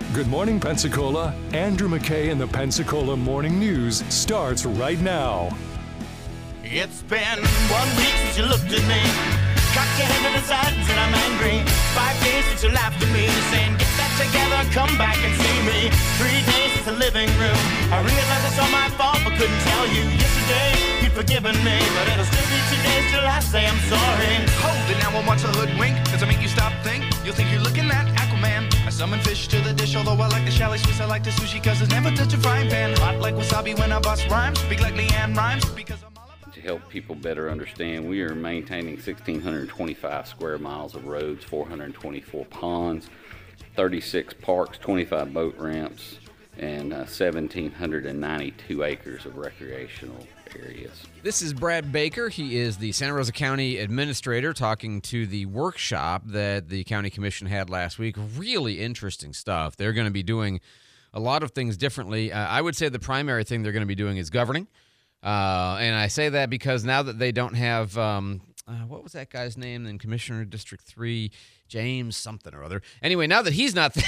Good morning, Pensacola. Andrew McKay and the Pensacola Morning News starts right now. It's been 1 week since you looked at me. Cocked your head to the side and said I'm angry. 5 days since you laughed at me, saying get that together, come back and see me. 3 days since the living room. I realized it's all my fault, but couldn't tell you. Yesterday you'd forgiven me, but it'll still be 2 days till I say I'm sorry. Hold it now and watch the hoodwink. Does it make you stop think? You'll think you're looking at Aquaman. I summon fish to the dish, although I like the chalet Swiss. I like the sushi cause it's never touch a frying pan. Hot like wasabi when I bust rhymes. Speak like Leanne Rhymes because I'm all about... To help people better understand, we are maintaining 1,625 square miles of roads, 424 ponds, 36 parks, 25 boat ramps, and 1,792 acres of recreational areas. This is Brad Baker. He is the Santa Rosa County Administrator talking to the workshop that the County Commission had last week. Really interesting stuff. They're going to be doing a lot of things differently. I would say the primary thing they're going to be doing is governing. And I say that because now that they don't have, what was that guy's name in Commissioner District 3, James something or other. Anyway, now that he's not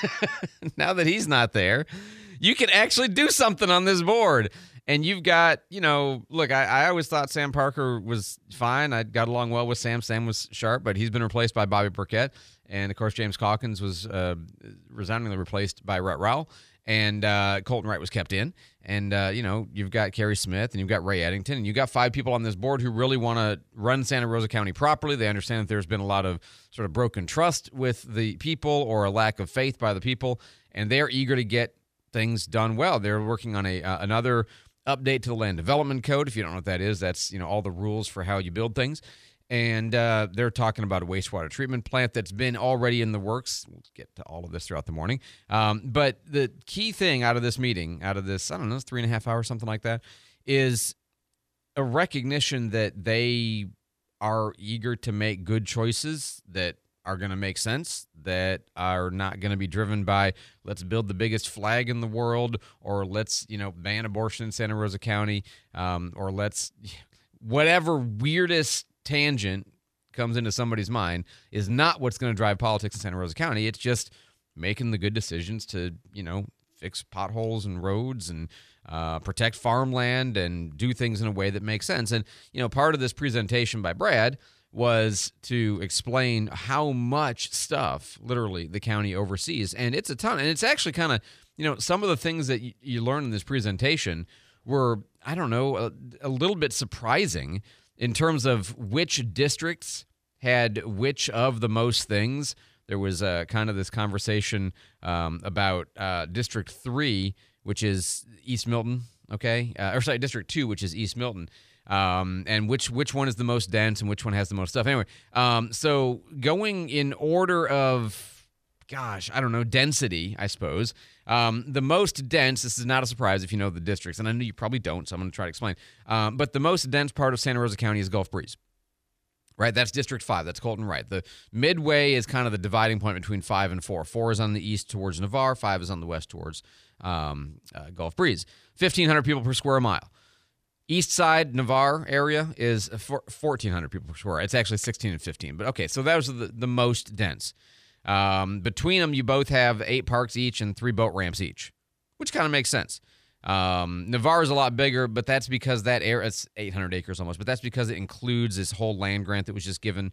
there, you can actually do something on this board. And you've got, look, I always thought Sam Parker was fine. I got along well with Sam. Sam was sharp, but he's been replaced by Bobby Burkett. And, of course, James Calkins was resoundingly replaced by Rhett Rowell. And Colton Wright was kept in. And, you've got Kerry Smith and you've got Ray Eddington. And you've got 5 people on this board who really want to run Santa Rosa County properly. They understand that there's been a lot of sort of broken trust with the people or a lack of faith by the people. And they're eager to get things done well. They're working on another update to the Land Development Code. If you don't know what that is, that's all the rules for how you build things. And they're talking about a wastewater treatment plant that's been already in the works. We'll get to all of this throughout the morning. But the key thing out of this meeting, out of this, 3.5 hours, something like that, is a recognition that they are eager to make good choices that are going to make sense, that are not going to be driven by let's build the biggest flag in the world, or let's, ban abortion in Santa Rosa County, or let's, whatever weirdest tangent comes into somebody's mind is not what's going to drive politics in Santa Rosa County. It's just making the good decisions to, fix potholes and roads and protect farmland and do things in a way that makes sense. And, part of this presentation by Brad was to explain how much stuff, literally, the county oversees. And it's a ton. And it's actually kind of, some of the things that you learn in this presentation were, a little bit surprising in terms of which districts had which of the most things. There was kind of this conversation about District 3, which is East Milton, okay? District 2, which is East Milton. And which one is the most dense and which one has the most stuff. Anyway, so going in order of, density, I suppose. The most dense, this is not a surprise if you know the districts, and I know you probably don't, so I'm going to try to explain. But the most dense part of Santa Rosa County is Gulf Breeze. Right, that's District 5. That's Colton Wright. The midway is kind of the dividing point between 5 and 4. 4 is on the east towards Navarre. 5 is on the west towards Gulf Breeze. 1,500 people per square mile. East side Navarre area is 1,400 people per square. It's actually 16 and 15. But okay, so that was the most dense. Between them, you both have 8 parks each and 3 boat ramps each, which kind of makes sense. Navarre is a lot bigger, but that's because that area, it's 800 acres almost, but that's because it includes this whole land grant that was just given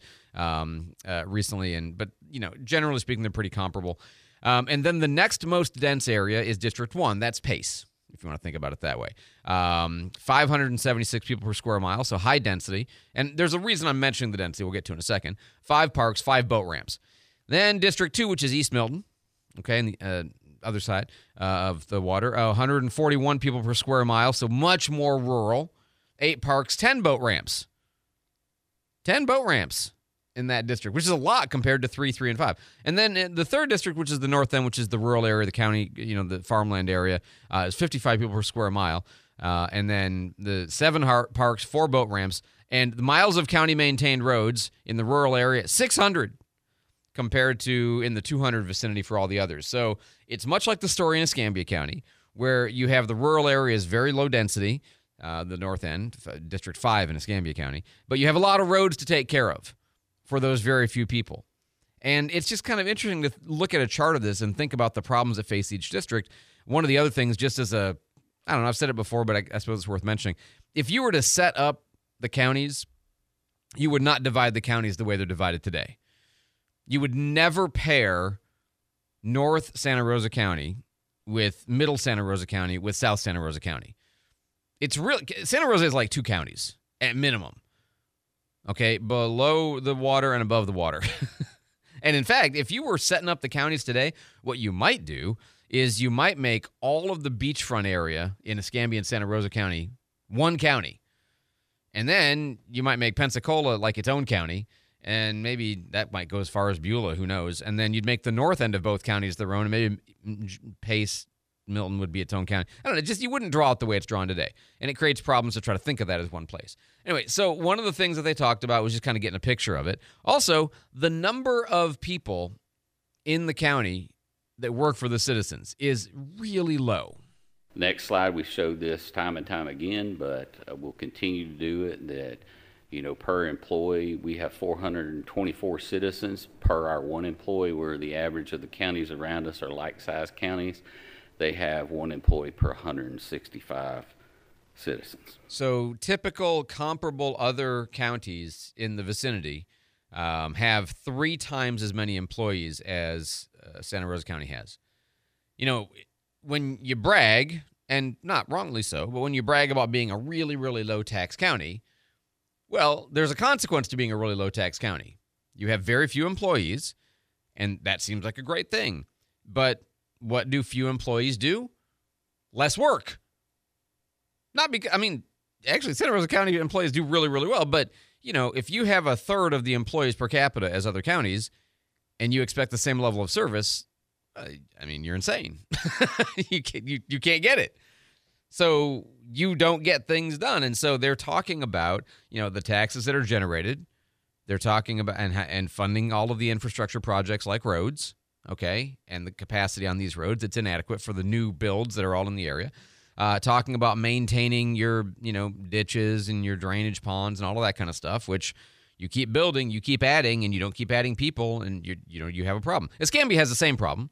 recently. But generally speaking, they're pretty comparable. And then the next most dense area is District 1. That's Pace, if you want to think about it that way. 576 people per square mile, so high density. And there's a reason I'm mentioning the density. We'll get to in a second. 5 parks, 5 boat ramps. Then District 2, which is East Milton, okay, and the other side of the water, 141 people per square mile, so much more rural. 8 parks, 10 boat ramps. 10 boat ramps in that district, which is a lot compared to 3, 3, and 5. And then the third district, which is the north end, which is the rural area, the county, the farmland area, is 55 people per square mile. And then the 7 parks, 4 boat ramps, and the miles of county-maintained roads in the rural area, 600 compared to in the 200 vicinity for all the others. So it's much like the story in Escambia County, where you have the rural areas very low density, the north end, District 5 in Escambia County, but you have a lot of roads to take care of for those very few people. And it's just kind of interesting to look at a chart of this and think about the problems that face each district. One of the other things, just as I don't know, I've said it before, but I suppose it's worth mentioning. If you were to set up the counties, you would not divide the counties the way they're divided today. You would never pair North Santa Rosa County with Middle Santa Rosa County with South Santa Rosa County. It's really, Santa Rosa is like 2 counties at minimum. Okay, below the water and above the water. And in fact, if you were setting up the counties today, what you might do is you might make all of the beachfront area in Escambia and Santa Rosa County one county. And then you might make Pensacola like its own county, and maybe that might go as far as Beulah, who knows. And then you'd make the north end of both counties their own, and maybe Pace, Milton would be its own county. I don't know, just you wouldn't draw it the way it's drawn today. And it creates problems to try to think of that as one place. Anyway, so one of the things that they talked about was just kind of getting a picture of it. Also, the number of people in the county that work for the citizens is really low. Next slide, we showed this time and time again, but we'll continue to do it. That, per employee, we have 424 citizens per our one employee, where the average of the counties around us are like-sized counties. They have one employee per 165 citizens. So typical comparable other counties in the vicinity have 3 times as many employees as Santa Rosa County has. When you brag, and not wrongly so, but when you brag about being a really, really low-tax county, well, there's a consequence to being a really low-tax county. You have very few employees, and that seems like a great thing. But what do few employees do? Less work. Not because, actually, Santa Rosa County employees do really, really well, but, if you have a third of the employees per capita as other counties, and you expect the same level of service, you're insane. You can't get it. So you don't get things done. And so they're talking about, the taxes that are generated. They're talking about and funding all of the infrastructure projects like roads, okay, and the capacity on these roads. It's inadequate for the new builds that are all in the area. Talking about maintaining your, ditches and your drainage ponds and all of that kind of stuff, which you keep building, you keep adding, and you don't keep adding people, and you have a problem. Escambia has the same problem.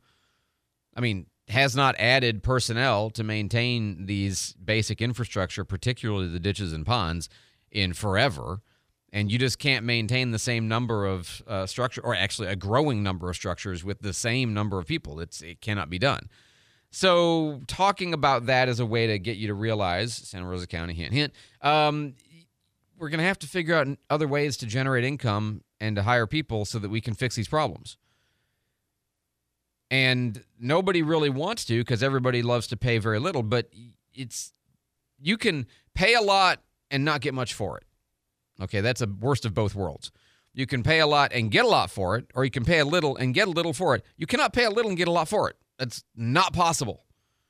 Has not added personnel to maintain these basic infrastructure, particularly the ditches and ponds, in forever. And you just can't maintain the same number of structure, or actually a growing number of structures with the same number of people. It cannot be done. So talking about that as a way to get you to realize, Santa Rosa County, hint, hint, we're going to have to figure out other ways to generate income and to hire people so that we can fix these problems. And nobody really wants to, because everybody loves to pay very little, but you can pay a lot and not get much for it. Okay, that's a worst of both worlds. You can pay a lot and get a lot for it, or you can pay a little and get a little for it. You cannot pay a little and get a lot for it. That's not possible.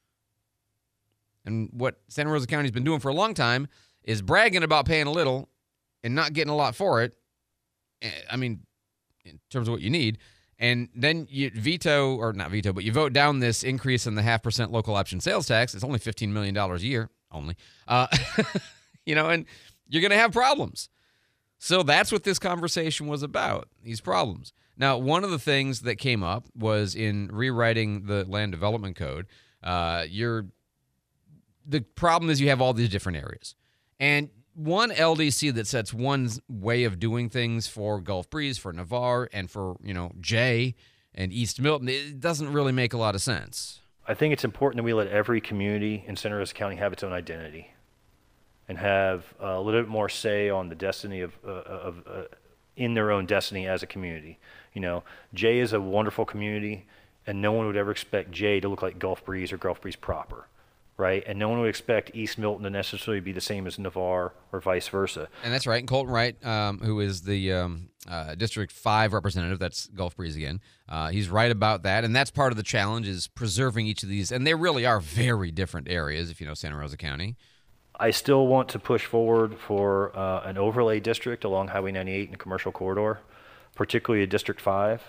And what Santa Rosa County's been doing for a long time is bragging about paying a little and not getting a lot for it. In terms of what you need. And then you you vote down this increase in the 0.5% local option sales tax. It's only $15 million a year, only. And you're going to have problems. So that's what this conversation was about, these problems. Now, one of the things that came up was in rewriting the land development code, the problem is you have all these different areas. And one LDC that sets one way of doing things for Gulf Breeze, for Navarre, and for, Jay and East Milton, it doesn't really make a lot of sense. I think it's important that we let every community in Santa Rosa County have its own identity and have a little bit more say on the destiny of in their own destiny as a community. Jay is a wonderful community, and no one would ever expect Jay to look like Gulf Breeze or Gulf Breeze proper. Right, and no one would expect East Milton to necessarily be the same as Navarre or vice versa. And that's right. And Colton Wright, who is the District 5 representative, that's Gulf Breeze again, he's right about that. And that's part of the challenge, is preserving each of these. And they really are very different areas, if you know Santa Rosa County. I still want to push forward for an overlay district along Highway 98 and the commercial corridor, particularly a District 5.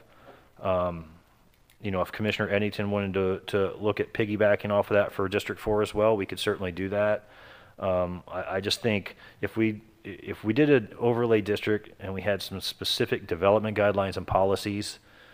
If Commissioner Eddington wanted to look at piggybacking off of that for District 4 as well, we could certainly do that. I just think if we did an overlay district and we had some specific development guidelines and policies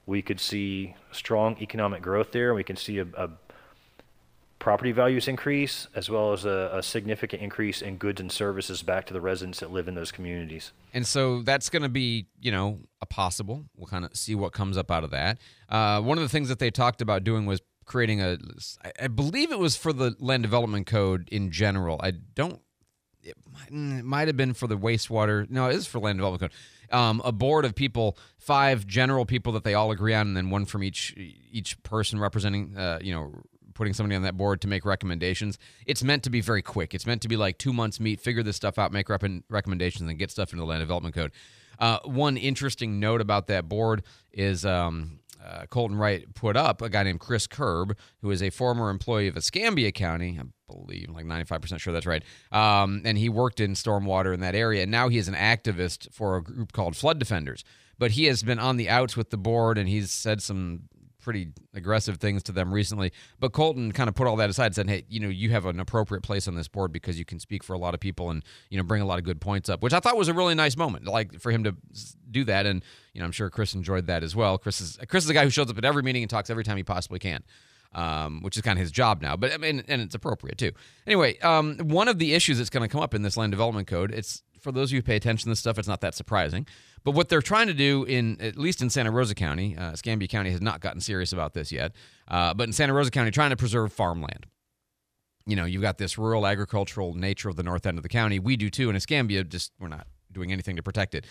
we could see strong economic growth there. We can see a property values increase, as well as a significant increase in goods and services back to the residents that live in those communities. And so that's going to be, a possible. We'll kind of see what comes up out of that. One of the things that they talked about doing was creating I believe it was for the Land Development Code in general. It might have been for the wastewater. No, it is for Land Development Code. A board of people, 5 general people that they all agree on, and then one from each person representing, putting somebody on that board to make recommendations. It's meant to be very quick. It's meant to be like 2 months meet, figure this stuff out, make recommendations, and get stuff into the Land Development Code. One interesting note about that board is Colton Wright put up a guy named Chris Kerb, who is a former employee of Escambia County. I believe, like 95% sure that's right. And he worked in stormwater in that area. And now he is an activist for a group called Flood Defenders. But he has been on the outs with the board, and he's said some pretty aggressive things to them recently. But Colton kind of put all that aside and said, hey, you have an appropriate place on this board because you can speak for a lot of people and, bring a lot of good points up, which I thought was a really nice moment, like for him to do that. And, I'm sure Chris enjoyed that as well. Chris is a guy who shows up at every meeting and talks every time he possibly can, which is kind of his job now. But I mean, and it's appropriate too. Anyway, one of the issues that's going to come up in this Land Development Code, it's for those of you who pay attention to this stuff, it's not that surprising. But what they're trying to do at least in Santa Rosa County, Escambia County has not gotten serious about this yet, but in Santa Rosa County, trying to preserve farmland. You've got this rural agricultural nature of the north end of the county. We do too. In Escambia, we're not doing anything to protect it.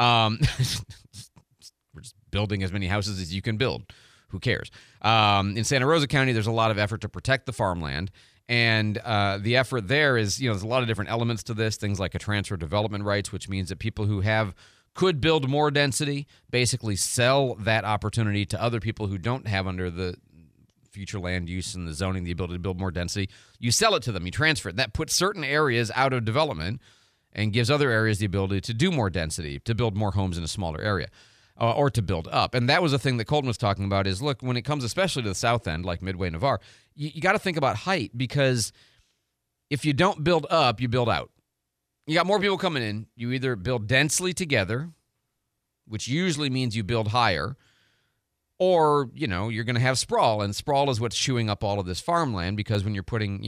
We're just building as many houses as you can build. Who cares? In Santa Rosa County, there's a lot of effort to protect the farmland. And the effort there is, there's a lot of different elements to this, things like a transfer of development rights, which means that people who could build more density basically sell that opportunity to other people who don't have under the future land use and the zoning the ability to build more density. You sell it to them. You transfer it. That puts certain areas out of development and gives other areas the ability to do more density, to build more homes in a smaller area. Or to build up. And that was the thing that Colton was talking about is, look, when it comes especially to the south end, like Midway, Navarre, you got to think about height, because if you don't build up, you build out. You got more people coming in. You either build densely together, which usually means you build higher, or, you're going to have sprawl. And sprawl is what's chewing up all of this farmland, because when you're putting,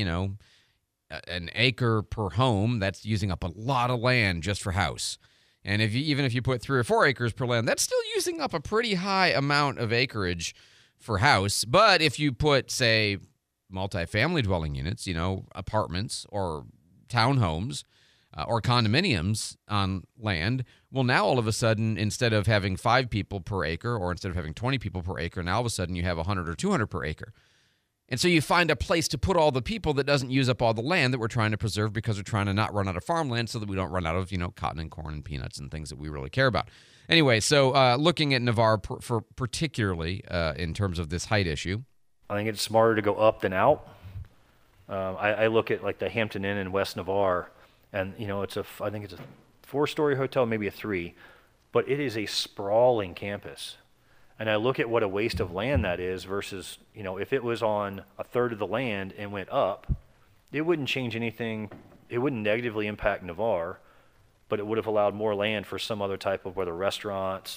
an acre per home, that's using up a lot of land just for house. And even if you put 3 or 4 acres per land, that's still using up a pretty high amount of acreage for house. But if you put, say, multifamily dwelling units, apartments or townhomes or condominiums on land, well, now all of a sudden, instead of having 5 people per acre or instead of having 20 people per acre, now all of a sudden you have 100 or 200 per acre. And so you find a place to put all the people that doesn't use up all the land that we're trying to preserve, because we're trying to not run out of farmland so that we don't run out of, cotton and corn and peanuts and things that we really care about. Anyway, so looking at Navarre for particularly in terms of this height issue. I think it's smarter to go up than out. I look at like the Hampton Inn in West Navarre, and, I think it's a 4-story hotel, maybe a 3, but it is a sprawling campus. And I look at what a waste of land that is versus, if it was on a third of the land and went up, it wouldn't change anything. It wouldn't negatively impact Navarre, but it would have allowed more land for some other type of, whether restaurants,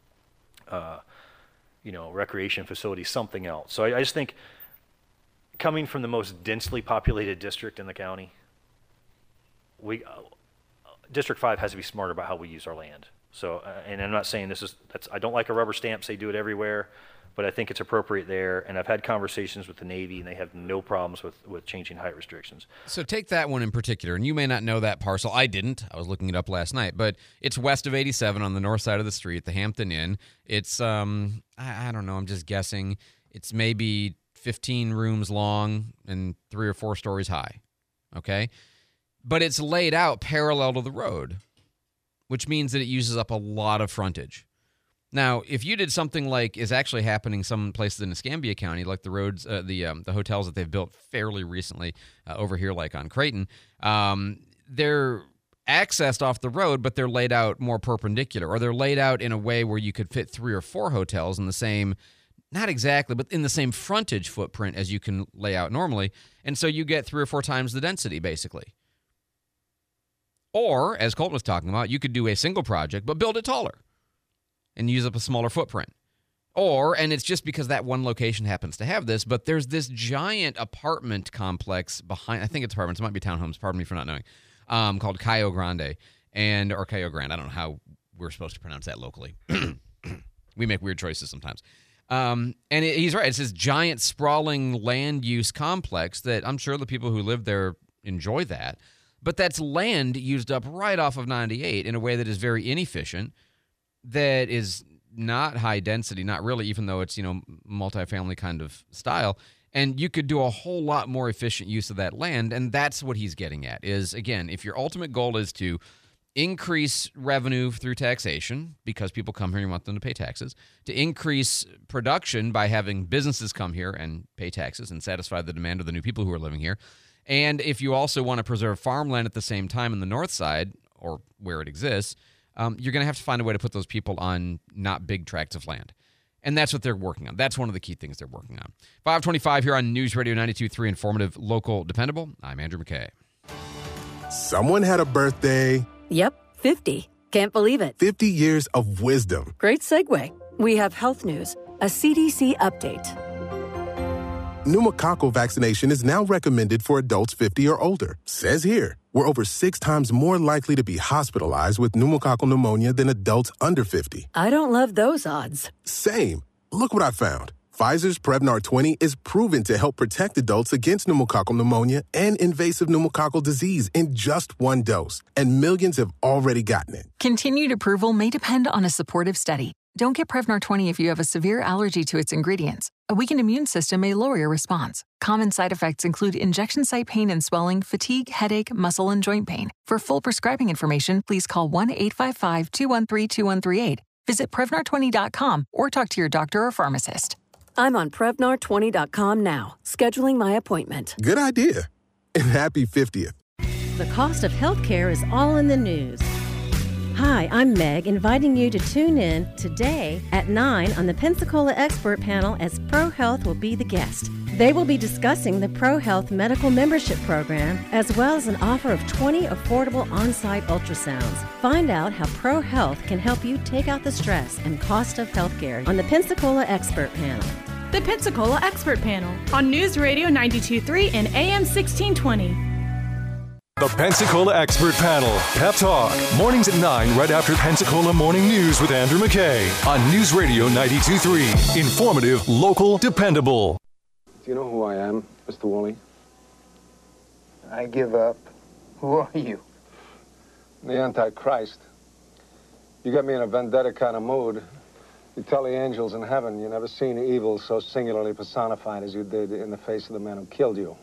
recreation facilities, something else. So I just think, coming from the most densely populated district in the county, District 5 has to be smarter about how we use our land. So, and I'm not saying I don't like a rubber stamp, say do it everywhere, but I think it's appropriate there. And I've had conversations with the Navy, and they have no problems with changing height restrictions. So take that one in particular, and you may not know that parcel. I didn't. I was looking it up last night, but it's west of 87 on the north side of the street, the Hampton Inn. It's, I don't know, I'm just guessing. It's maybe 15 rooms long and 3 or 4 stories high, okay? But it's laid out parallel to the road, which means that it uses up a lot of frontage. Now, if you did something like is actually happening some places in Escambia County, like the roads, the hotels that they've built fairly recently over here, like on Creighton, they're accessed off the road, but they're laid out more perpendicular, or they're laid out in a way where you could fit 3 or 4 hotels in the same, not exactly, but in the same frontage footprint as you can lay out normally. And so you get 3 or 4 times the density, basically. Or, as Colton was talking about, you could do a single project, but build it taller and use up a smaller footprint. And it's just because that one location happens to have this, but there's this giant apartment complex behind, I think it's apartments, it might be townhomes, pardon me for not knowing, called Cayo Grande, or Cayo Grande. I don't know how we're supposed to pronounce that locally. We make weird choices sometimes. He's right. It's this giant sprawling land use complex that I'm sure the people who live there enjoy that. But that's land used up right off of 98 in a way that is very inefficient, that is not high density, not really, even though it's, multifamily kind of style. And you could do a whole lot more efficient use of that land. And that's what he's getting at is, again, if your ultimate goal is to increase revenue through taxation because people come here and you want them to pay taxes, to increase production by having businesses come here and pay taxes and satisfy the demand of the new people who are living here. And if you also want to preserve farmland at the same time in the north side or where it exists, you're going to have to find a way to put those people on not big tracts of land. And that's what they're working on. That's one of the key things they're working on. 525 here on News Radio 92.3, informative, local, dependable. I'm Andrew McKay. Someone had a birthday. Yep, 50. Can't believe it. 50 years of wisdom. Great segue. We have health news, a CDC update. Pneumococcal vaccination is now recommended for adults 50 or older. Says here, we're over 6 times more likely to be hospitalized with pneumococcal pneumonia than adults under 50. I don't love those odds. Same. Look what I found. Pfizer's Prevnar 20 is proven to help protect adults against pneumococcal pneumonia and invasive pneumococcal disease in just 1 dose. And millions have already gotten it. Continued approval may depend on a supportive study. Don't get Prevnar 20 if you have a severe allergy to its ingredients. A weakened immune system may lower your response. Common side effects include injection site pain and swelling, fatigue, headache, muscle, and joint pain. For full prescribing information, please call 1-855-213-2138. Visit Prevnar20.com or talk to your doctor or pharmacist. I'm on Prevnar20.com now, scheduling my appointment. Good idea. And happy 50th. The cost of healthcare is all in the news. Hi, I'm Meg, inviting you to tune in today at 9 on the Pensacola Expert Panel as ProHealth will be the guest. They will be discussing the ProHealth Medical Membership Program as well as an offer of 20 affordable on-site ultrasounds. Find out how ProHealth can help you take out the stress and cost of healthcare on the Pensacola Expert Panel. The Pensacola Expert Panel on News Radio 92.3 and AM 1620. The Pensacola Expert Panel, Pep Talk, mornings at 9 right after Pensacola Morning News with Andrew McKay on News Radio 92.3. Informative, local, dependable. Do you know who I am, Mr. Woolley? I give up. Who are you? The Antichrist. You got me in a vendetta kind of mood. You tell the angels in heaven you never seen evil so singularly personified as you did in the face of the man who killed you.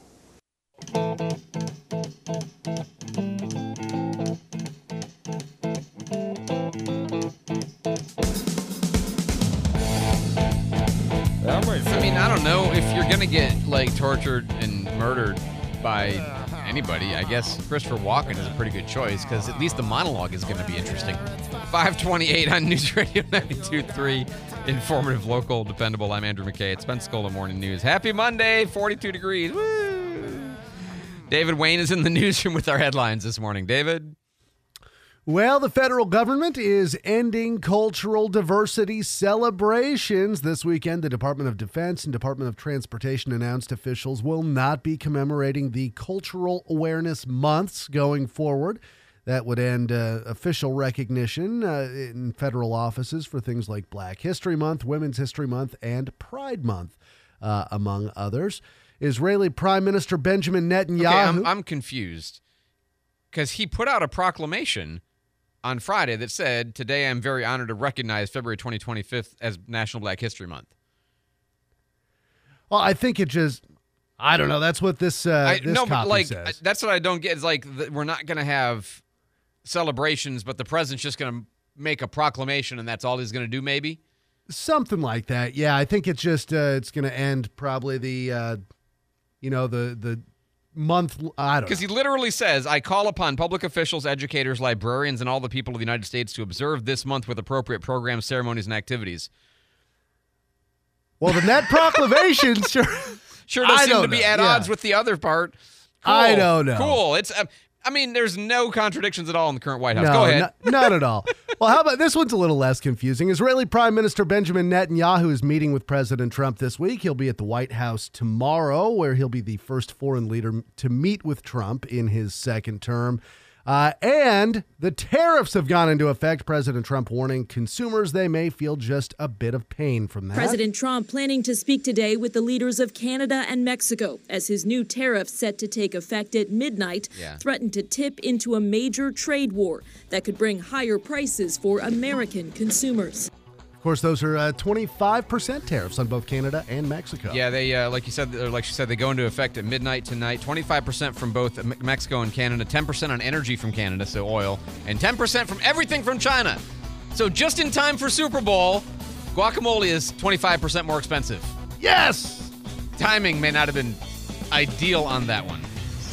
I mean, I don't know if you're going to get, tortured and murdered by anybody. I guess Christopher Walken is a pretty good choice because at least the monologue is going to be interesting. 528 on News Radio 92.3. Informative, local, dependable. I'm Andrew McKay. It's Pensacola Morning News. Happy Monday, 42 degrees. Woo! David Wayne is in the newsroom with our headlines this morning. David? Well, the federal government is ending cultural diversity celebrations. This weekend, the Department of Defense and Department of Transportation announced officials will not be commemorating the Cultural Awareness Months going forward. That would end official recognition in federal offices for things like Black History Month, Women's History Month, and Pride Month, among others. Israeli Prime Minister Benjamin Netanyahu. Okay, I'm confused because he put out a proclamation on Friday that said, "Today I'm very honored to recognize February 2025 as National Black History Month." Well, I think it just, I don't know. That's what this copy says. That's what I don't get. Is we're not going to have celebrations, but the president's just going to make a proclamation, and that's all he's going to do, maybe? Something like that. Yeah, I think it's just, it's going to end probably the month, I don't know. Because he literally says, "I call upon public officials, educators, librarians, and all the people of the United States to observe this month with appropriate programs, ceremonies, and activities." Well, then that proclamation sure does seem to be at odds with the other part. Cool. I don't know. Cool. I mean, there's no contradictions at all in the current White House. No, Go ahead. Not at all. Well, how about this one's a little less confusing. Israeli Prime Minister Benjamin Netanyahu is meeting with President Trump this week. He'll be at the White House tomorrow, where he'll be the first foreign leader to meet with Trump in his second term. And the tariffs have gone into effect. President Trump warning consumers they may feel just a bit of pain from that. President Trump planning to speak today with the leaders of Canada and Mexico as his new tariffs set to take effect at midnight threaten to tip into a major trade war that could bring higher prices for American consumers. Of course, those are 25% tariffs on both Canada and Mexico. Yeah, they like she said, they go into effect at midnight tonight. 25% from both Mexico and Canada, 10% on energy from Canada, so oil, and 10% from everything from China. So just in time for Super Bowl, guacamole is 25% more expensive. Yes! Timing may not have been ideal on that one.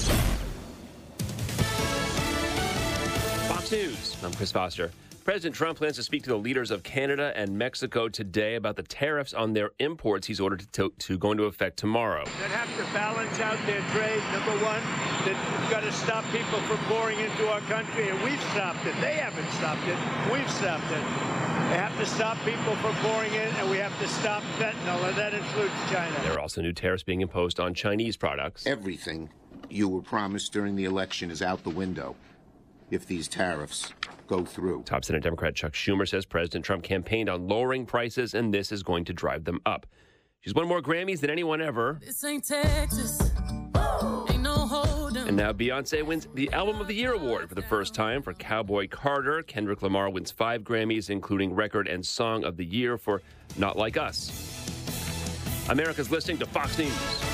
Fox News. I'm Chris Foster. President Trump plans to speak to the leaders of Canada and Mexico today about the tariffs on their imports he's ordered to go into effect tomorrow. That have to balance out their trade, number one. That we've got to stop people from pouring into our country, and we've stopped it. They haven't stopped it. We've stopped it. They have to stop people from pouring in, and we have to stop fentanyl, and that includes China. There are also new tariffs being imposed on Chinese products. Everything you were promised during the election is out the window if these tariffs go through. Top Senate Democrat Chuck Schumer says President Trump campaigned on lowering prices, and this is going to drive them up. She's won more Grammys than anyone ever. This ain't Texas. Ain't no hold'em. And now Beyonce wins the Album of the Year award for the first time for Cowboy Carter. Kendrick Lamar wins 5 Grammys, including Record and Song of the Year for Not Like Us. America's listening to Fox News.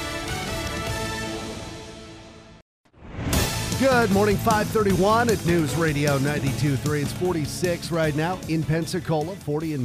Good morning, 531 at News Radio 92.3. It's 46 right now in Pensacola, 40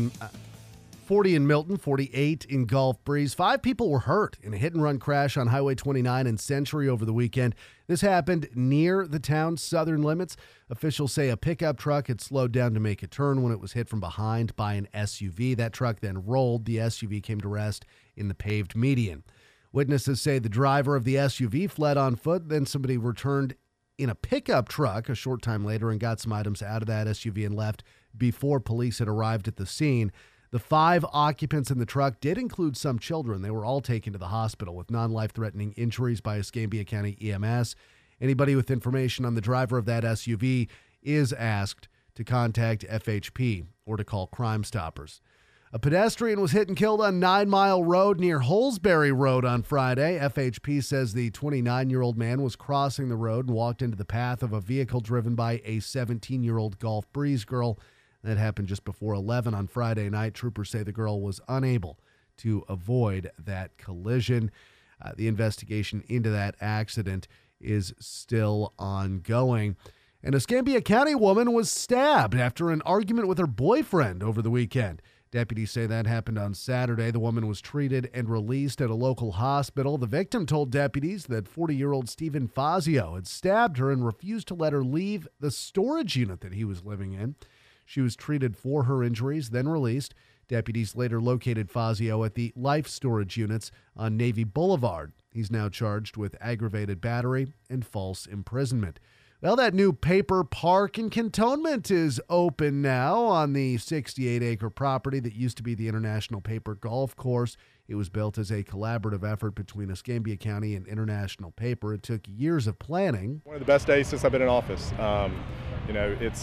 in Milton, 48 in Gulf Breeze. 5 people were hurt in a hit-and-run crash on Highway 29 in Century over the weekend. This happened near the town's southern limits. Officials say a pickup truck had slowed down to make a turn when it was hit from behind by an SUV. That truck then rolled. The SUV came to rest in the paved median. Witnesses say the driver of the SUV fled on foot, then somebody returned in a pickup truck a short time later and got some items out of that SUV and left before police had arrived at the scene. The 5 occupants in the truck did include some children. They were all taken to the hospital with non-life-threatening injuries by Escambia County EMS. Anybody with information on the driver of that SUV is asked to contact FHP or to call Crime Stoppers. A pedestrian was hit and killed on 9 Mile Road near Holsbury Road on Friday. FHP says the 29-year-old man was crossing the road and walked into the path of a vehicle driven by a 17-year-old Gulf Breeze girl. That happened just before 11 on Friday night. Troopers say the girl was unable to avoid that collision. The investigation into that accident is still ongoing. An Escambia County woman was stabbed after an argument with her boyfriend over the weekend. Deputies say that happened on Saturday. The woman was treated and released at a local hospital. The victim told deputies that 40-year-old Stephen Fazio had stabbed her and refused to let her leave the storage unit that he was living in. She was treated for her injuries, then released. Deputies later located Fazio at the Life Storage Units on Navy Boulevard. He's now charged with aggravated battery and false imprisonment. Well, that new paper park in Cantonment is open now on the 68-acre property that used to be the International Paper Golf Course. It was built as a collaborative effort between Escambia County and International Paper. It took years of planning. One of the best days since I've been in office. It's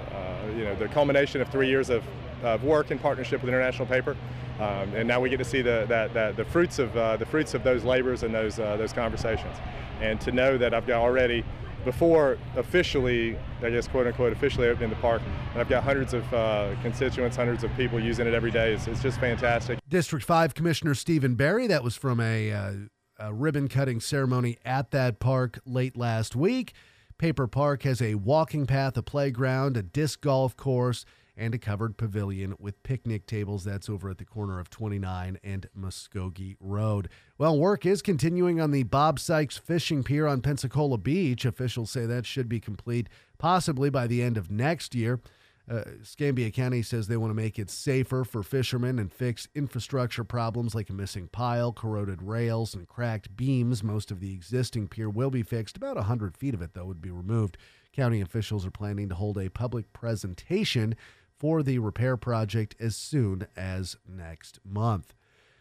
the culmination of 3 years of work in partnership with International Paper, and now we get to see the fruits of those labors and those conversations, and to know that I've got already, before officially, I guess, quote unquote, officially opening the park, and I've got hundreds of constituents, hundreds of people using it every day. It's just fantastic. District 5 Commissioner Stephen Barry, that was from a ribbon cutting ceremony at that park late last week. Paper Park has a walking path, a playground, a disc golf course, and a covered pavilion with picnic tables. That's over at the corner of 29 and Muskogee Road. Well, work is continuing on the Bob Sykes Fishing Pier on Pensacola Beach. Officials say that should be complete possibly by the end of next year. Escambia County says they want to make it safer for fishermen and fix infrastructure problems like a missing pile, corroded rails, and cracked beams. Most of the existing pier will be fixed. About 100 feet of it, though, would be removed. County officials are planning to hold a public presentation for the repair project as soon as next month.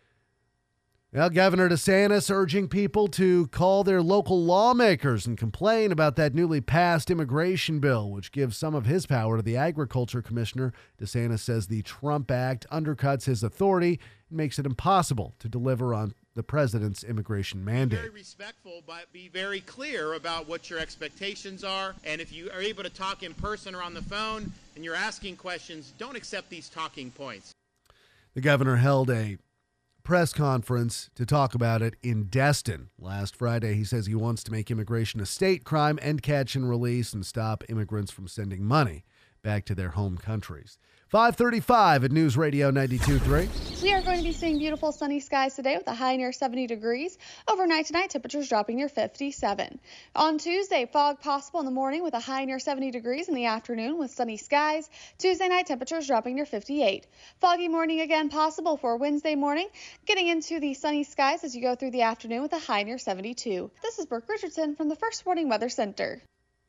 Now, Governor DeSantis urging people to call their local lawmakers and complain about that newly passed immigration bill, which gives some of his power to the agriculture commissioner. DeSantis says the Trump Act undercuts his authority and makes it impossible to deliver on the president's immigration mandate. Be very respectful, but be very clear about what your expectations are. And if you are able to talk in person or on the phone and you're asking questions, don't accept these talking points. The governor held a press conference to talk about it in Destin last Friday. He says he wants to make immigration a state crime, end catch and release, and stop immigrants from sending money back to their home countries. 5:35 at News Radio 92.3. We are going to be seeing beautiful sunny skies today with a high near 70 degrees. Overnight tonight, temperatures dropping near 57. On Tuesday, fog possible in the morning with a high near 70 degrees in the afternoon with sunny skies. Tuesday night, temperatures dropping near 58. Foggy morning again possible for Wednesday morning, getting into the sunny skies as you go through the afternoon with a high near 72. This is Brooke Richardson from the First Warning Weather Center.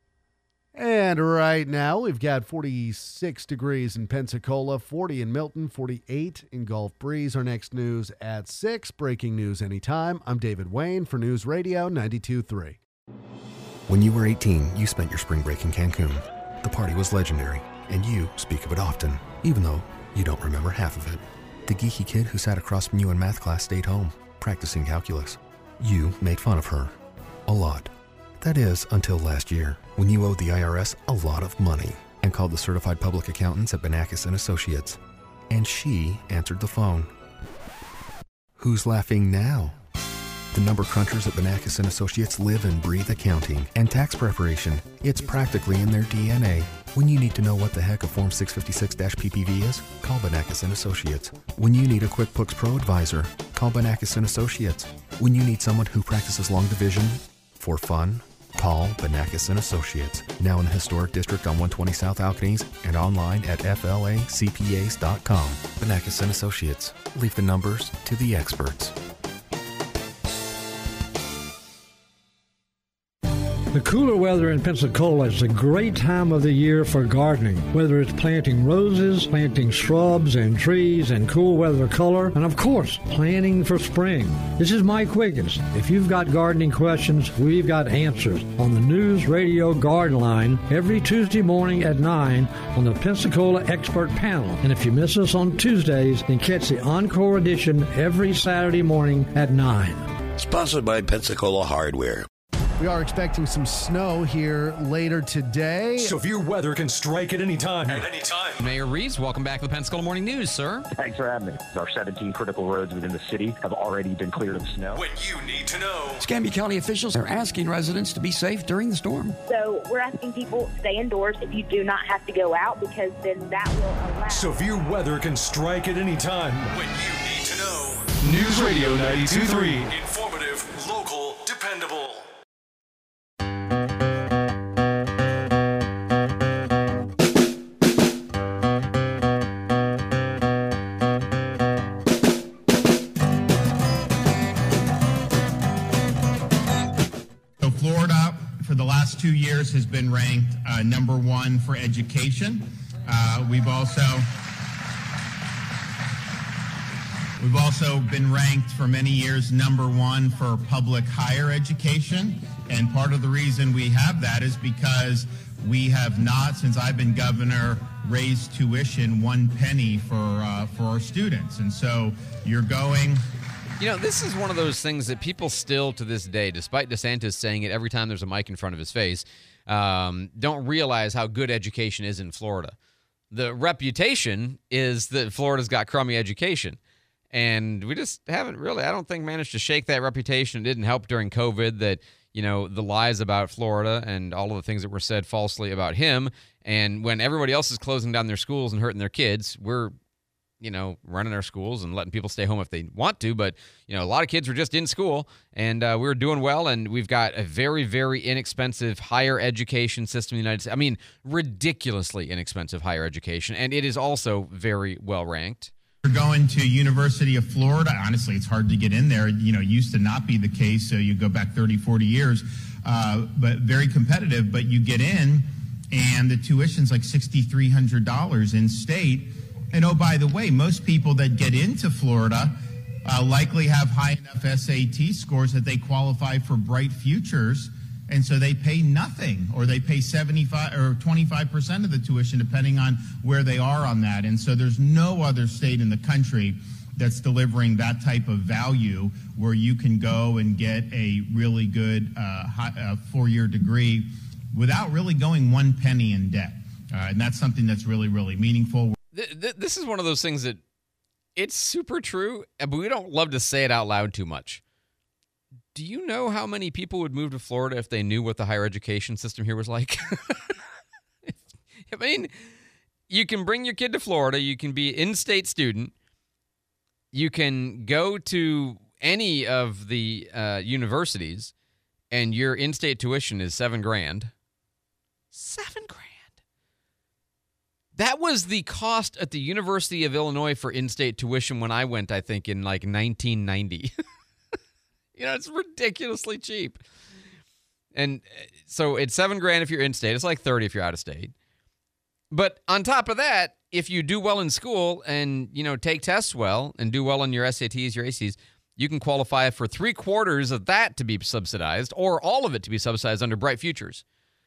And right now, we've got 46 degrees in Pensacola, 40 in Milton, 48 in Gulf Breeze. Our next news at 6. Breaking news anytime. I'm David Wayne for News Radio 92.3. When you were 18, you spent your spring break in Cancun. The party was legendary, and you speak of it often, even though you don't remember half of it. The geeky kid who sat across from you in math class stayed home, practicing calculus. You made fun of her. A lot. That is, until last year, when you owed the IRS a lot of money and called the certified public accountants at Banakis & Associates. And she answered the phone. Who's laughing now? The number crunchers at Banakis & Associates live and breathe accounting and tax preparation. It's practically in their DNA. When you need to know what the heck a Form 656-PPV is, call Banakis & Associates. When you need a QuickBooks Pro advisor, call Banakis & Associates. When you need someone who practices long division for fun, call Banakis & Associates, now in the Historic District on 120 South Alkanese and online at flacpas.com. Banakis & Associates. Leave the numbers to the experts. The cooler weather in Pensacola is a great time of the year for gardening, whether it's planting roses, planting shrubs and trees and cool weather color, and of course, planning for spring. This is Mike Wiggins. If you've got gardening questions, we've got answers on the News Radio Garden Line every Tuesday morning at 9 on the Pensacola Expert Panel. And if you miss us on Tuesdays, then catch the encore edition every Saturday morning at 9. Sponsored by Pensacola Hardware. We are expecting some snow here later today. Severe weather can strike at any time. Mayor Reeves, welcome back to the Pensacola Morning News, sir. Thanks for having me. Our 17 critical roads within the city have already been cleared of snow. When you need to know. Escambia County officials are asking residents to be safe during the storm. So we're asking people to stay indoors if you do not have to go out, because then that will allow. Severe weather can strike at any time. When you need to know. News Radio 92.3. Informative, local, dependable. Florida, for the last 2 years, has been ranked number one for education. We've also been ranked for many years number one for public higher education. And part of the reason we have that is because we have not, since I've been governor, raised tuition 1 penny for our students. And so you're going... You know, this is one of those things that people still, to this day, despite DeSantis saying it every time there's a mic in front of his face, don't realize how good education is in Florida. The reputation is that Florida's got crummy education. And we just haven't really, I don't think, managed to shake that reputation. It didn't help during COVID that, you know, the lies about Florida and all of the things that were said falsely about him. And when everybody else is closing down their schools and hurting their kids, we're running our schools and letting people stay home if they want to. But, a lot of kids were just in school, and we were doing well, and we've got a very, very inexpensive higher education system in the United States. I mean, ridiculously inexpensive higher education, and it is also very well ranked. We're going to University of Florida. Honestly, it's hard to get in there. Used to not be the case, so you go back 30, 40 years, but very competitive. But you get in, and the tuition's like $6,300 in state. And oh, by the way, most people that get into Florida likely have high enough SAT scores that they qualify for Bright Futures, and so they pay nothing, or they pay 75 or 25% of the tuition, depending on where they are on that. And so there's no other state in the country that's delivering that type of value where you can go and get a really good 4-year degree without really going one penny in debt. And that's something that's really, really meaningful. This is one of those things that it's super true, but we don't love to say it out loud too much. Do you know how many people would move to Florida if they knew what the higher education system here was like? I mean, you can bring your kid to Florida. You can be an in-state student. You can go to any of the universities, and your in-state tuition is $7,000. $7,000. That was the cost at the University of Illinois for in-state tuition when I went, I think, in like 1990. It's ridiculously cheap. And so it's $7,000 if you're in-state. It's like $30,000 if you're out of state. But on top of that, if you do well in school and, take tests well and do well on your SATs, your ACs, you can qualify for 3/4 of that to be subsidized or all of it to be subsidized under Bright Futures.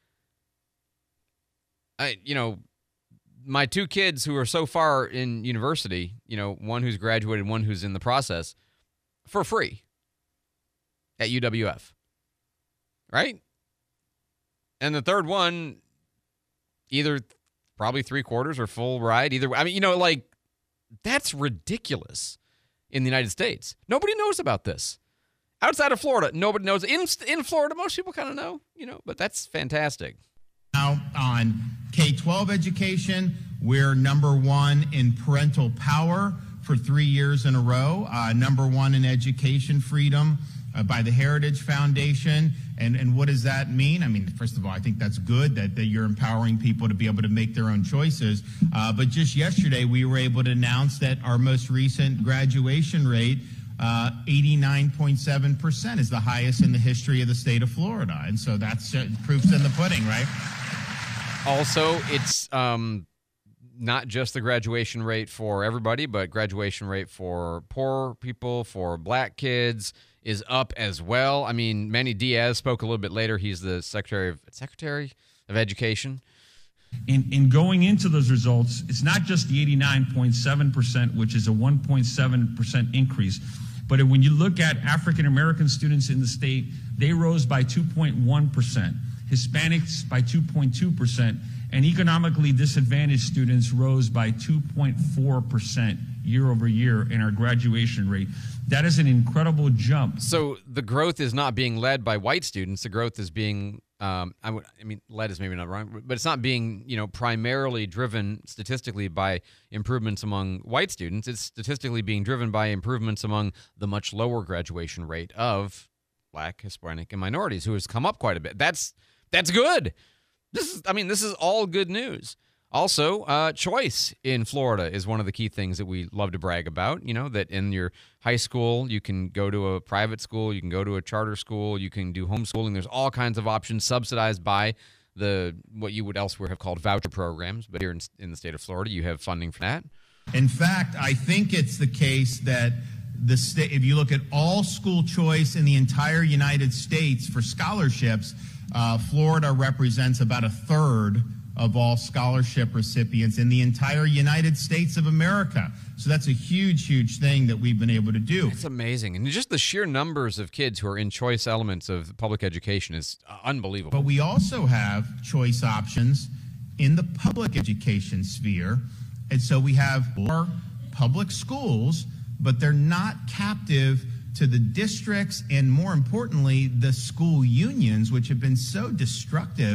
My 2 kids who are so far in university, one who's graduated, one who's in the process, for free at UWF, right? And the third one, either probably 3/4 or full ride. Either way. I mean, that's ridiculous in the United States. Nobody knows about this. Outside of Florida, nobody knows. In Florida, most people kind of know, but that's fantastic. Now on K-12 education, we're number 1 in parental power for 3 years in a row, number 1 in education freedom by the Heritage Foundation. And what does that mean? I mean, first of all, I think that's good that you're empowering people to be able to make their own choices. But just yesterday, we were able to announce that our most recent graduation rate, 89.7%, is the highest in the history of the state of Florida. And so that's proof's in the pudding, right? Also, it's not just the graduation rate for everybody, but graduation rate for poor people, for black kids is up as well. I mean, Manny Diaz spoke a little bit later. He's the Secretary of Education. In going into those results, it's not just the 89.7%, which is a 1.7% increase, but when you look at African American students in the state, they rose by 2.1%, Hispanics by 2.2%, and economically disadvantaged students rose by 2.4% year over year in our graduation rate. That is an incredible jump. So the growth is not being led by white students. The growth is being, led is maybe not wrong, but it's not being, primarily driven statistically by improvements among white students. It's statistically being driven by improvements among the much lower graduation rate of Black, Hispanic, and minorities, who has come up quite a bit. That's good. This is all good news. Also, choice in Florida is one of the key things that we love to brag about. That in your high school, you can go to a private school, you can go to a charter school, you can do homeschooling. There's all kinds of options subsidized by what you would elsewhere have called voucher programs. But here in the state of Florida, you have funding for that. In fact, I think it's the case that the state, if you look at all school choice in the entire United States for scholarships, Florida represents about 1/3 of all scholarship recipients in the entire United States of America. So that's a huge, huge thing that we've been able to do. It's amazing. And just the sheer numbers of kids who are in choice elements of public education is unbelievable. But we also have choice options in the public education sphere. And so we have more public schools, but they're not captive to the districts and, more importantly, the school unions, which have been so destructive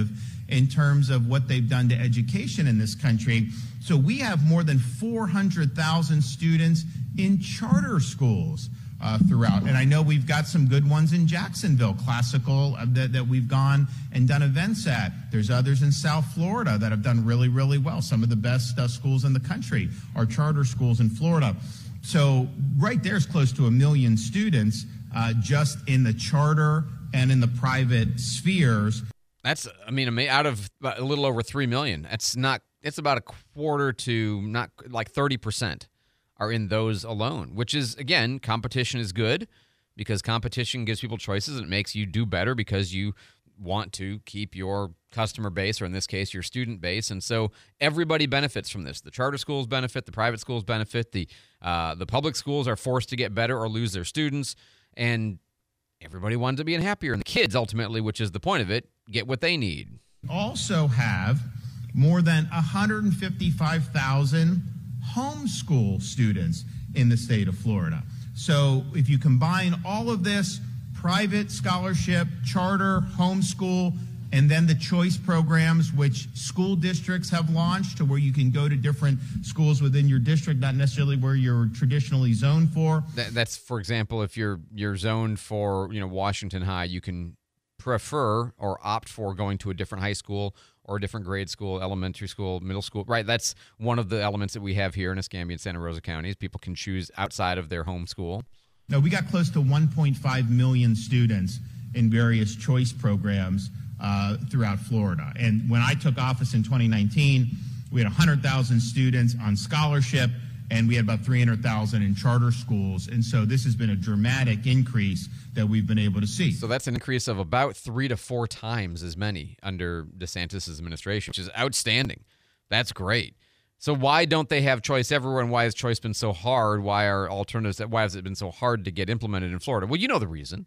in terms of what they've done to education in this country. So we have more than 400,000 students in charter schools throughout. And I know we've got some good ones in Jacksonville, classical, that we've gone and done events at. There's others in South Florida that have done really, really well. Some of the best schools in the country are charter schools in Florida. So right there is close to 1 million students just in the charter and in the private spheres. That's, I mean, out of a little over 3 million, it's about a quarter to not like 30% are in those alone, which is, again, competition is good because competition gives people choices and it makes you do better because you want to keep your customer base, or in this case, your student base. And so everybody benefits from this. The charter schools benefit, the private schools benefit, the public schools are forced to get better or lose their students, and everybody winds up being happier. And the kids, ultimately, which is the point of it, get what they need. Also have more than 155,000 homeschool students in the state of Florida. So if you combine all of this, private scholarship, charter, homeschool, and then the choice programs, which school districts have launched to where you can go to different schools within your district, not necessarily where you're traditionally zoned for. That's, for example, if you're zoned for, Washington High, you can prefer or opt for going to a different high school or a different grade school, elementary school, middle school. Right, that's one of the elements that we have here in Escambia and Santa Rosa counties. People can choose outside of their home school. No, we got close to 1.5 million students in various choice programs throughout Florida. And when I took office in 2019, we had 100,000 students on scholarship, and we had about 300,000 in charter schools. And so this has been a dramatic increase that we've been able to see. So that's an increase of about 3 to 4 times as many under DeSantis' administration, which is outstanding. That's great. So why don't they have choice everywhere, and why has choice been so hard? Why has it been so hard to get implemented in Florida? Well, you know the reason.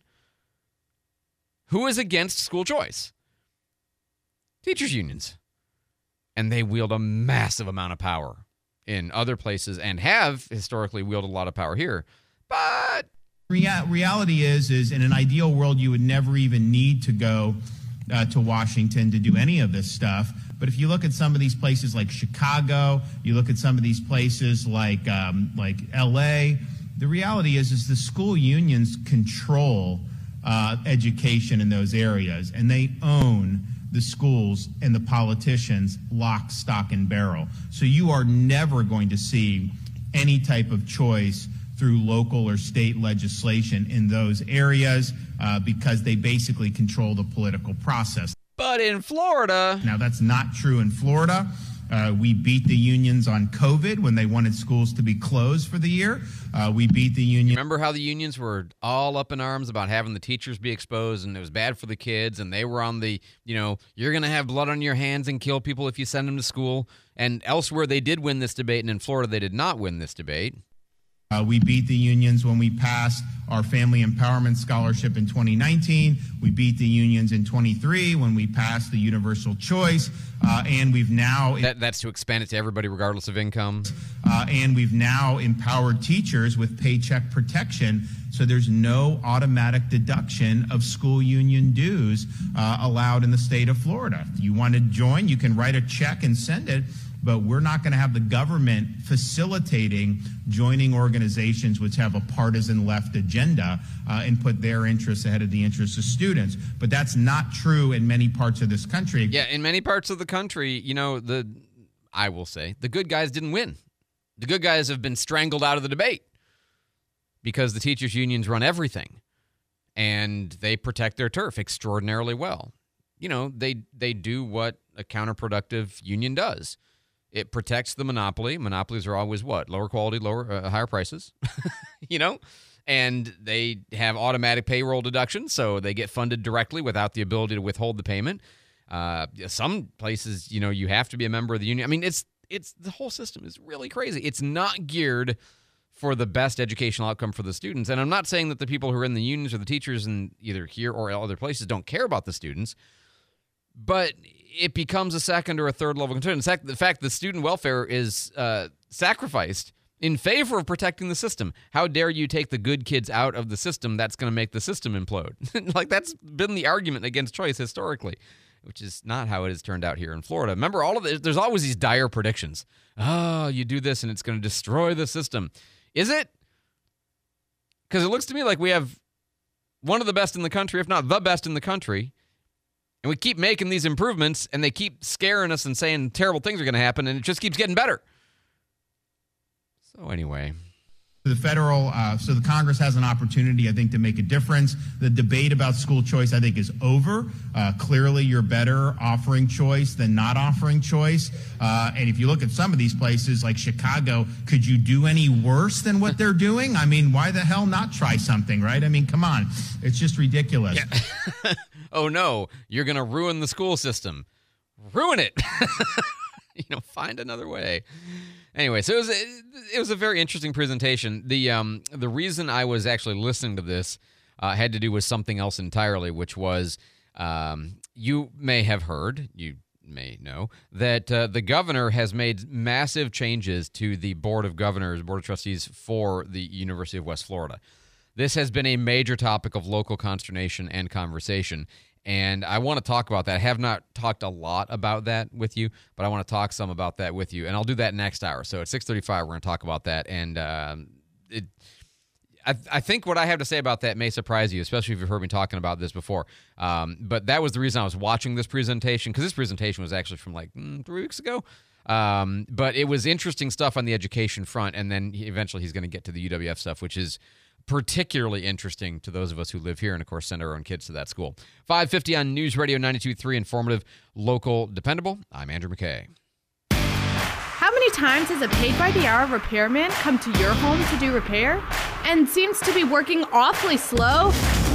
Who is against school choice? Teachers' unions. And they wield a massive amount of power in other places and have historically wielded a lot of power here. But reality is in an ideal world, you would never even need to go to Washington to do any of this stuff. But if you look at some of these places like Chicago, you look at some of these places like L.A., the reality is the school unions control education in those areas, and they own the schools and the politicians lock, stock, and barrel. So you are never going to see any type of choice through local or state legislation in those areas because they basically control the political process. But in Florida... Now, that's not true in Florida. We beat the unions on COVID when they wanted schools to be closed for the year. We beat the union. Remember how the unions were all up in arms about having the teachers be exposed, and it was bad for the kids, and they were on the, you're going to have blood on your hands and kill people if you send them to school. And elsewhere they did win this debate, and in Florida they did not win this debate. We beat the unions when we passed our Family Empowerment Scholarship in 2019. We beat the unions in 23 when we passed the Universal Choice. And we've now... That's to expand it to everybody regardless of income. And we've now empowered teachers with paycheck protection, so there's no automatic deduction of school union dues allowed in the state of Florida. If you want to join, you can write a check and send it. But we're not going to have the government facilitating joining organizations which have a partisan left agenda and put their interests ahead of the interests of students. But that's not true in many parts of this country. Yeah, in many parts of the country, I will say, the good guys didn't win. The good guys have been strangled out of the debate because the teachers' unions run everything, and they protect their turf extraordinarily well. They do what a counterproductive union does. It protects the monopoly. Monopolies are always what? Lower quality, higher prices, and they have automatic payroll deductions, so they get funded directly without the ability to withhold the payment. Some places, you have to be a member of the union. I mean, it's the whole system is really crazy. It's not geared for the best educational outcome for the students. And I'm not saying that the people who are in the unions or the teachers in either here or other places don't care about the students, but it becomes a second or a third level concern. In fact, the fact that student welfare is sacrificed in favor of protecting the system. How dare you take the good kids out of the system? That's going to make the system implode. That's been the argument against choice historically. which is not how it has turned out here in Florida. Remember, there's always these dire predictions. Oh, you do this and it's going to destroy the system. Is it? Because it looks to me like we have one of the best in the country, if not the best in the country, and we keep making these improvements, and they keep scaring us and saying terrible things are going to happen, and it just keeps getting better. So anyway. The so the Congress has an opportunity, I think, to make a difference. The debate about school choice, I think, is over. Clearly, you're better offering choice than not offering choice. And if you look at some of these places like Chicago, could you do any worse than what they're doing? I mean, why the hell not try something, right? I mean, come on. It's just ridiculous. Yeah. Oh, no, you're going to ruin the school system. Ruin it. Find another way. Anyway, so it was a very interesting presentation. The reason I was actually listening to this had to do with something else entirely, which was you may have heard, you may know, that the governor has made massive changes to the Board of Trustees for the University of West Florida. This has been a major topic of local consternation and conversation. And I want to talk about that. I have not talked a lot about that with you, but I want to talk some about that with you. And I'll do that next hour. So at 6:35, we're going to talk about that. And I think what I have to say about that may surprise you, especially if you've heard me talking about this before. But that was the reason I was watching this presentation, because this presentation was actually from like 3 weeks ago. But it was interesting stuff on the education front. And then eventually he's going to get to the UWF stuff, which is particularly interesting to those of us who live here and, of course, send our own kids to that school. 5:50 on News Radio 92.3, informative, local, dependable. I'm Andrew McKay. How many times has a paid-by-the-hour repairman come to your home to do repair and seems to be working awfully slow?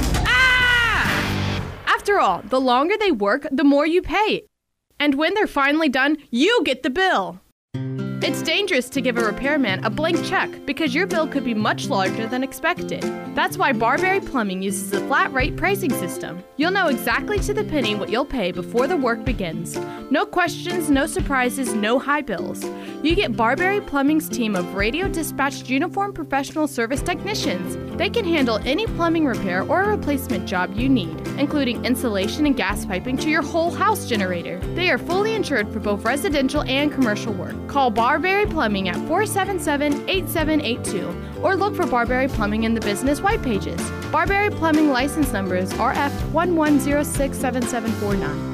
After all, the longer they work, the more you pay. And when they're finally done, you get the bill. It's dangerous to give a repairman a blank check because your bill could be much larger than expected. That's why Barberry Plumbing uses a flat rate pricing system. You'll know exactly to the penny what you'll pay before the work begins. No questions, no surprises, no high bills. You get Barberry Plumbing's team of radio dispatched uniformed professional service technicians. They can handle any plumbing repair or replacement job you need, including insulation and gas piping to your whole house generator. They are fully insured for both residential and commercial work. Call Barberry Plumbing at 477-8782 or look for Barberry Plumbing in the business white pages. Barberry Plumbing license number is RF11067749.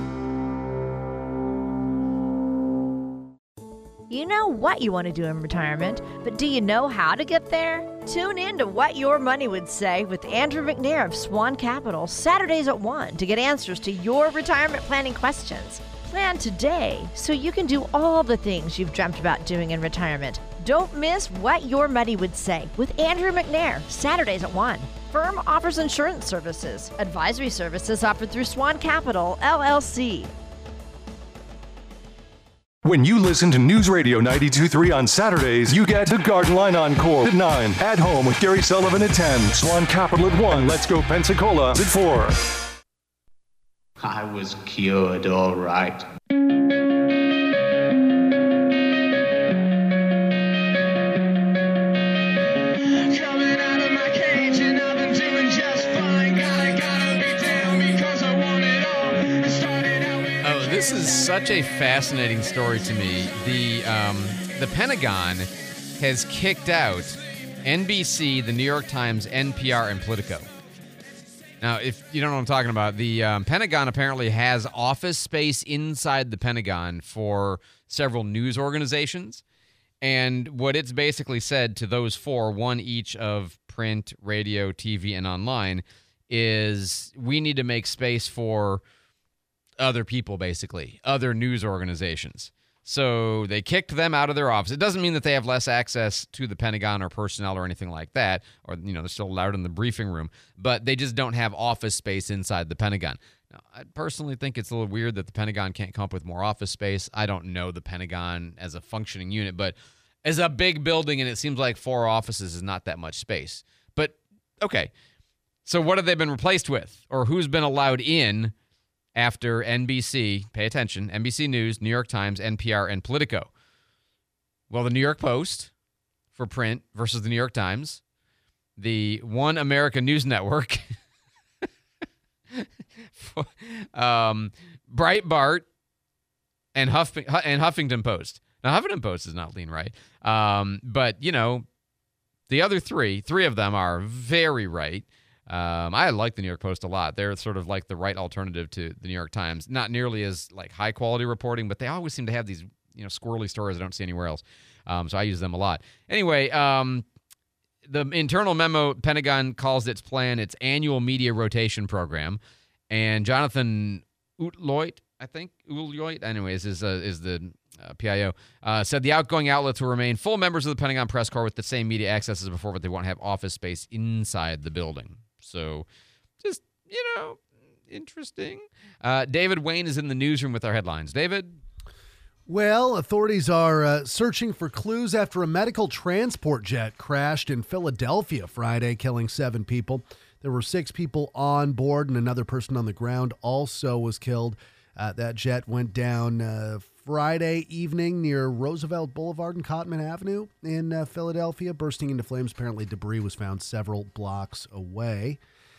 You know what you want to do in retirement, but do you know how to get there? Tune in to What Your Money Would Say with Andrew McNair of Swan Capital, Saturdays at 1 to get answers to your retirement planning questions. Plan today so you can do all the things you've dreamt about doing in retirement. Don't miss What Your Money Would Say with Andrew McNair, Saturdays at 1. Firm offers insurance services. Advisory services offered through Swan Capital, LLC. When you listen to News Radio 92.3 on Saturdays, you get the Garden Line Encore at 9, At Home with Gary Sullivan at 10, Swan Capital at 1, Let's Go Pensacola at 4. I was cured, all right. This is such a fascinating story to me. The Pentagon has kicked out NBC, the New York Times, NPR, and Politico. Now, if you don't know what I'm talking about, the Pentagon apparently has office space inside the Pentagon for several news organizations. And what it's basically said to those four, one each of print, radio, TV, and online, is we need to make space for other people, basically, other news organizations. So they kicked them out of their office. It doesn't mean that they have less access to the Pentagon or personnel or anything like that, or they're still allowed in the briefing room, but they just don't have office space inside the Pentagon. Now, I personally think it's a little weird that the Pentagon can't come up with more office space. I don't know the Pentagon as a functioning unit, but as a big building, and it seems like 4 offices is not that much space. But okay, so what have they been replaced with, or who's been allowed in after NBC, pay attention, NBC News, New York Times, NPR, and Politico? Well, the New York Post for print versus the New York Times, the One America News Network Breitbart, and Huffington Post. Now, Huffington Post is not lean right. But, the other three of them are very right. I like the New York Post a lot. They're sort of like the right alternative to the New York Times. Not nearly as like high quality reporting, but they always seem to have these squirrely stories I don't see anywhere else. So I use them a lot. Anyway, the internal memo, Pentagon calls its plan its annual media rotation program, and Jonathan Utloit, anyways, is the PIO, said the outgoing outlets will remain full members of the Pentagon press corps with the same media access as before, but they won't have office space inside the building. So just, interesting. David Wayne is in the newsroom with our headlines. David? Well, authorities are searching for clues after a medical transport jet crashed in Philadelphia Friday, killing 7 people. There were 6 people on board, and another person on the ground also was killed. That jet went down Friday evening near Roosevelt Boulevard and Cotman Avenue in Philadelphia, bursting into flames. Apparently, debris was found several blocks away.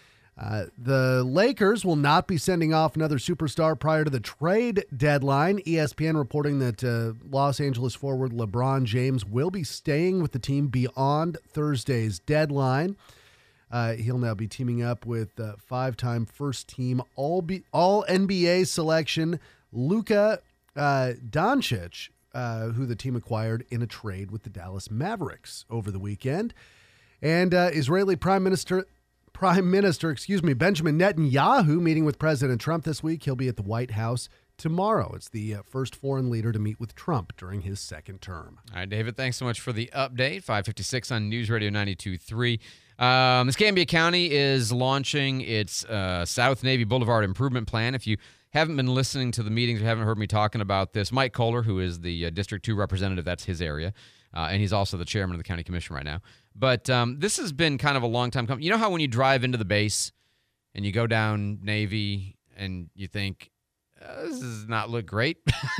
The Lakers will not be sending off another superstar prior to the trade deadline. ESPN reporting that Los Angeles forward LeBron James will be staying with the team beyond Thursday's deadline. He'll now be teaming up with 5-time first-team All-NBA selection Luka Doncic, who the team acquired in a trade with the Dallas Mavericks over the weekend. And Israeli Prime Minister, Benjamin Netanyahu meeting with President Trump this week. He'll be at the White House tomorrow. It's the first foreign leader to meet with Trump during his second term. All right, David, thanks so much for the update. 5:56 on News Radio 92.3. Escambia County is launching its South Navy Boulevard Improvement Plan. If you haven't been listening to the meetings or haven't heard me talking about this, Mike Kohler, who is the District 2 representative, that's his area, and he's also the chairman of the county commission right now. But this has been kind of a long time coming. You know how when you drive into the base and you go down Navy and you think, this does not look great?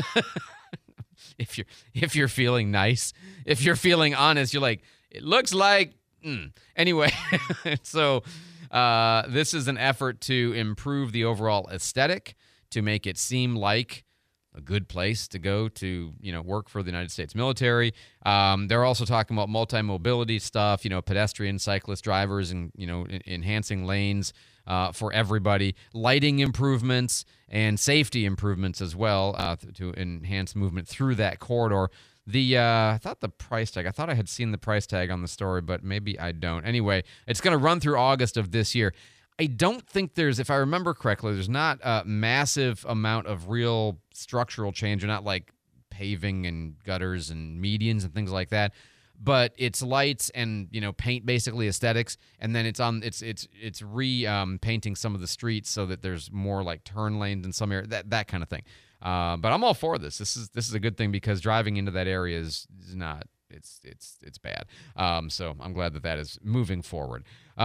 If you're feeling nice, if you're feeling honest, you're like, it looks like... Anyway, so this is an effort to improve the overall aesthetic, to make it seem like a good place to go to, work for the United States military. They're also talking about multi-mobility stuff, pedestrian, cyclist, drivers, and, enhancing lanes for everybody, lighting improvements and safety improvements as well to enhance movement through that corridor. I thought the price tag, I thought I had seen the price tag on the story, but maybe I don't. Anyway, it's going to run through August of this year. I don't think if I remember correctly, there's not a massive amount of real structural change. They're not like paving and gutters and medians and things like that. But it's lights and, paint, basically aesthetics. And then it's painting some of the streets so that there's more like turn lanes in some area, that kind of thing. But I'm all for this. This is a good thing because driving into that area is not, it's bad. So I'm glad that is moving forward.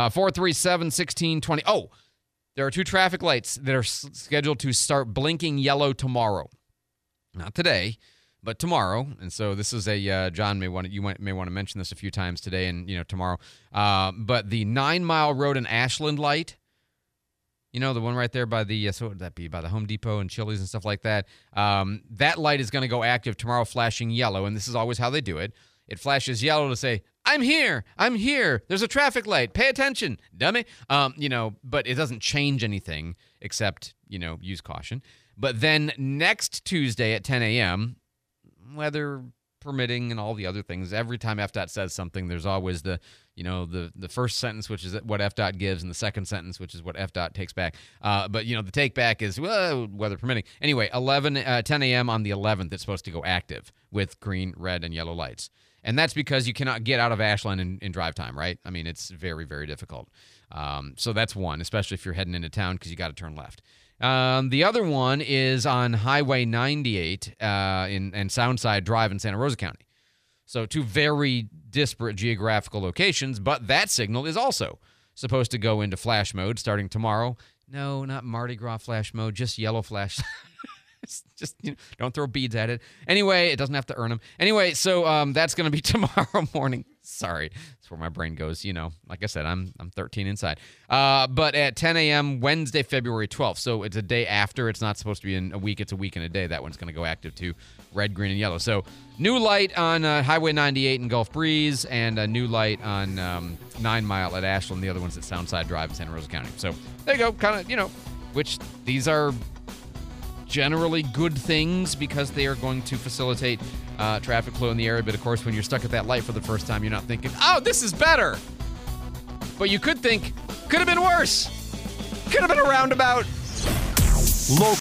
437-1620. Oh, there are 2 traffic lights that are scheduled to start blinking yellow tomorrow. Not today, but tomorrow. And so this is John may want to mention this a few times today and tomorrow. But the 9 Mile Road and Ashland light, the one right there by the so what would that be, by the Home Depot and Chili's and stuff like that. That light is going to go active tomorrow, flashing yellow, and this is always how they do it. It flashes yellow to say, I'm here. There's a traffic light. Pay attention, dummy. But it doesn't change anything except, use caution. But then next Tuesday at 10 a.m., weather permitting and all the other things, every time FDOT says something, there's always the first sentence, which is what FDOT gives, and the second sentence, which is what FDOT takes back. But the take back is, weather permitting. Anyway, 10 a.m. on the 11th, it's supposed to go active with green, red, and yellow lights. And that's because you cannot get out of Ashland in drive time, right? I mean, it's very, very difficult. So that's one, especially if you're heading into town because you got to turn left. The other one is on Highway 98 in Soundside Drive in Santa Rosa County. So 2 very disparate geographical locations, but that signal is also supposed to go into flash mode starting tomorrow. No, not Mardi Gras flash mode, just yellow flash. Just don't throw beads at it. Anyway, it doesn't have to earn them. Anyway, so that's going to be tomorrow morning. Sorry. That's where my brain goes. Like I said, I'm 13 inside. But at 10 a.m. Wednesday, February 12th. So it's a day after. It's not supposed to be in a week. It's a week and a day. That one's going to go active to red, green, and yellow. So new light on Highway 98 in Gulf Breeze and a new light on 9 Mile at Ashland. The other one's at Soundside Drive in Santa Rosa County. So there you go. Kind of, which these are generally good things because they are going to facilitate traffic flow in the area. But of course, when you're stuck at that light for the first time, you're not thinking, oh, this is better. But you could think, could have been worse. Could have been a roundabout.